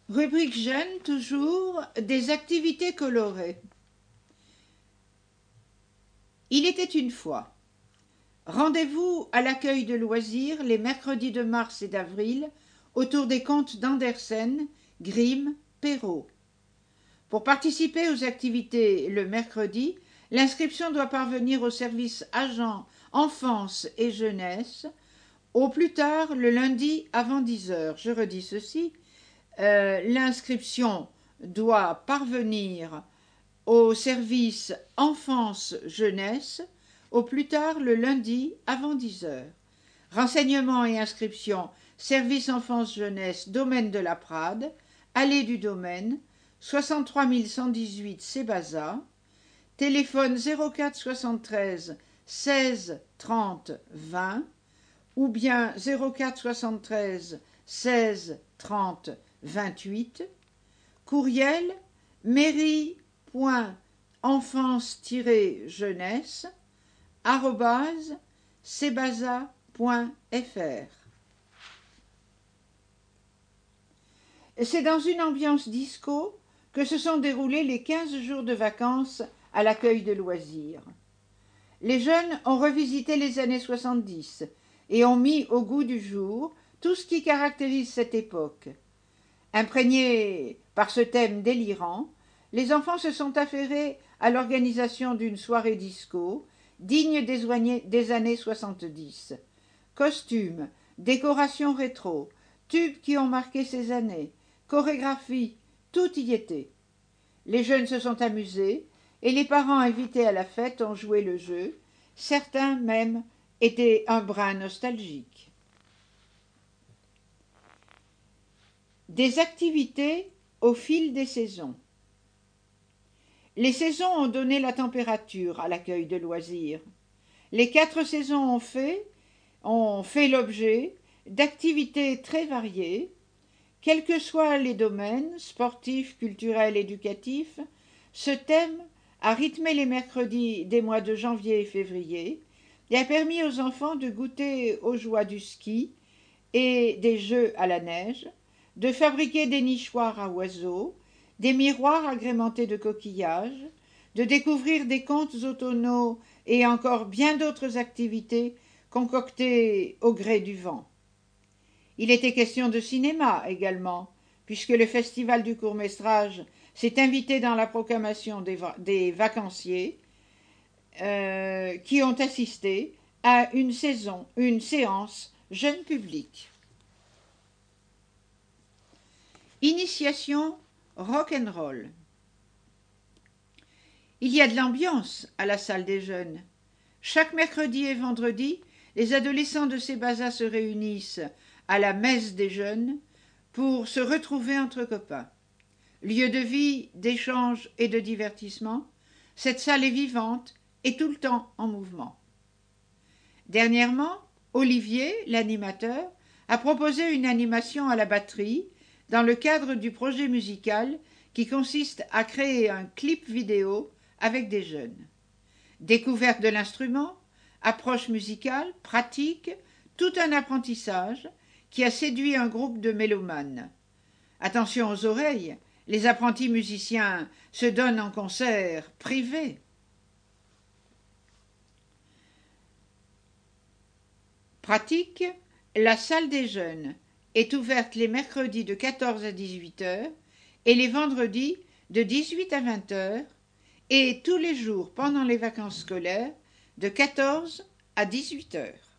Rubrique jeune, toujours, des activités colorées. Il était une fois. Rendez-vous à l'accueil de loisirs les mercredis de mars et d'avril autour des contes d'Andersen, Grimm, Perrault. Pour participer aux activités le mercredi, l'inscription doit parvenir au service agent enfance et jeunesse au plus tard le lundi avant 10 heures. Je redis ceci. L'inscription doit parvenir au service enfance-jeunesse au plus tard le lundi avant 10 heures. Renseignements et inscriptions, service enfance-jeunesse, domaine de la Prade, allée du domaine, 63 118 Sébaza, téléphone 04 73 16 30 20 ou bien 04 73 16 30 28, courriel mairie.enfance-jeunesse @sebaza.fr. C'est dans une ambiance disco que se sont déroulés les 15 jours de vacances à l'accueil de loisirs. Les jeunes ont revisité les années 70 et ont mis au goût du jour tout ce qui caractérise cette époque. Imprégnés par ce thème délirant, les enfants se sont affairés à l'organisation d'une soirée disco digne des années 70. Costumes, décorations rétro, tubes qui ont marqué ces années, chorégraphie, tout y était. Les jeunes se sont amusés et les parents invités à la fête ont joué le jeu. Certains même étaient un brin nostalgiques. Des activités au fil des saisons. Les saisons ont donné la température à l'accueil de loisirs. Les 4 saisons ont fait l'objet d'activités très variées, quels que soient les domaines, sportifs, culturels, éducatifs. Ce thème a rythmé les mercredis des mois de janvier et février et a permis aux enfants de goûter aux joies du ski et des jeux à la neige, de fabriquer des nichoirs à oiseaux, des miroirs agrémentés de coquillages, de découvrir des contes automnaux et encore bien d'autres activités concoctées au gré du vent. Il était question de cinéma également, puisque le festival du court-métrage s'est invité dans la proclamation des vacanciers qui ont assisté à une séance jeune public. Initiation rock'n'roll. Il y a de l'ambiance à la salle des jeunes. Chaque mercredi et vendredi, les adolescents de Sébaza se réunissent à la messe des jeunes pour se retrouver entre copains. Lieu de vie, d'échange et de divertissement, cette salle est vivante et tout le temps en mouvement. Dernièrement, Olivier, l'animateur, a proposé une animation à la batterie dans le cadre du projet musical qui consiste à créer un clip vidéo avec des jeunes. Découverte de l'instrument, approche musicale, pratique, tout un apprentissage qui a séduit un groupe de mélomanes. Attention aux oreilles, les apprentis musiciens se donnent en concert privé. Pratique, la salle des jeunes est ouverte les mercredis de 14 à 18 heures et les vendredis de 18 à 20 heures et tous les jours pendant les vacances scolaires de 14 à 18 heures.